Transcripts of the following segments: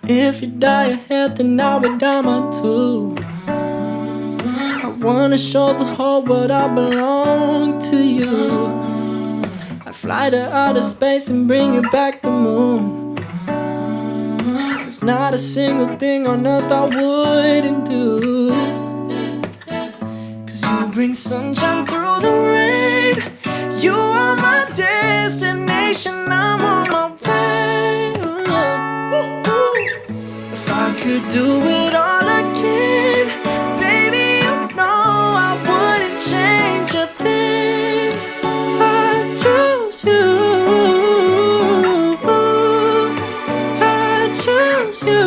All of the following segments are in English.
If you dye your hair, then I would dye mine too. I wanna show the whole world I belong to you. I'd fly to outer space and bring you back the moon. There's not a single thing on earth I wouldn't do. Cause you bring sunshine through the rain. You are my destination, I'm on my way. If I could do it all again, baby, you know I wouldn't change a thing. I choose you, I choose you.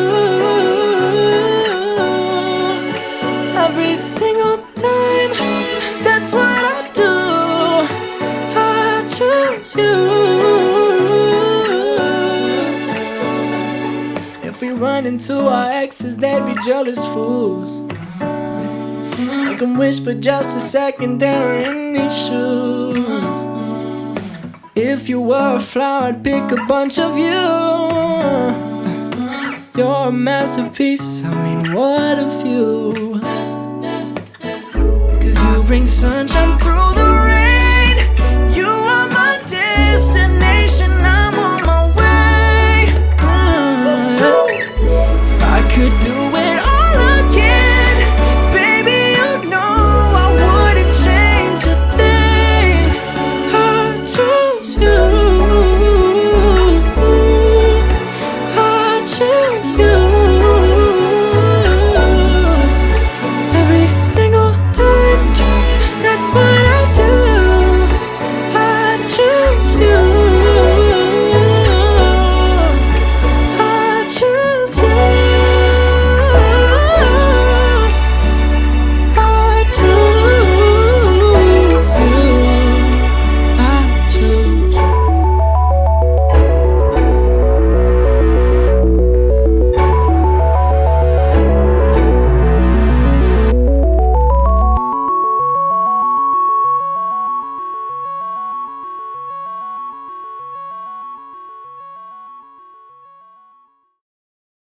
Every single time, that's what I do. I choose you. If we run into our exes, they'd be jealous fools. Make them wish for just a second they were in these shoes. If you were a flower, I'd pick a bunch of you. You're a masterpiece, I mean, what a view. Cause you bring sunshine through the